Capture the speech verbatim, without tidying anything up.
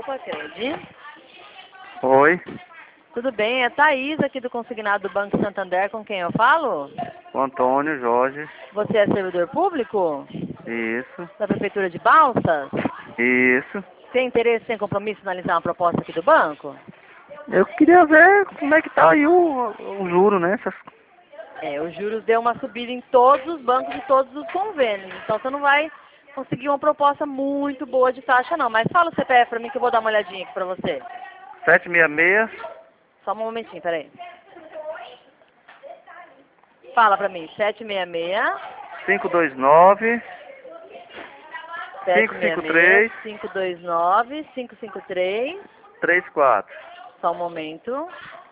Opa, Crede. Oi, Tudo bem? É Thaís aqui do Consignado do Banco Santander, com quem eu falo? o Antônio Jorge. Você é servidor público? Isso, Da Prefeitura de Balsas? isso. Tem interesse, sem compromisso, em analisar uma proposta aqui do banco? Eu queria ver como é que tá aí o, o juro, né? Essas... É, os juros deu uma subida em todos os bancos e todos os convênios. Então você não vai conseguir uma proposta muito boa de taxa, não. Mas fala o C P F pra mim que eu vou dar uma olhadinha aqui pra você. sete seis seis, Só um momentinho, peraí. Fala pra mim, sete seis seis, cinco dois nove, sete cinco seis cinco seis, três, cinco dois nove, cinco cinco três. três quatro. Só um momento.